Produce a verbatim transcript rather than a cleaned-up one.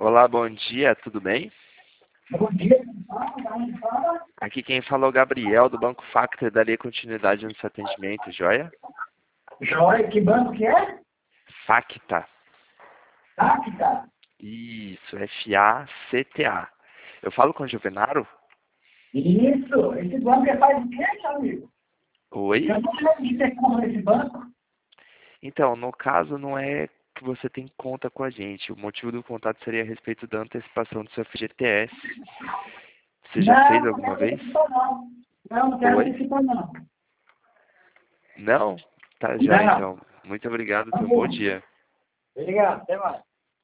Olá, bom dia, tudo bem? Bom dia. Fala. Aqui quem fala é o Gabriel, do Banco Factor, daria continuidade no seu atendimento, joia? Joia, que banco que é? Facta. Facta. Isso, F A C T A. Eu falo com o Juvenaro? Isso, esse banco é faz o quê, meu amigo? Oi? Eu não lembro de ter conta nesse banco. Então, no caso, não é que você tem conta com a gente. O motivo do contato seria a respeito da antecipação do seu F G T S. Você já fez Não, não alguma quero vez? participar não. Não, não quero Oi? participar não. Não? Tá já Não. então. Muito obrigado, tenha um bom Vamos. dia. Obrigado, até mais.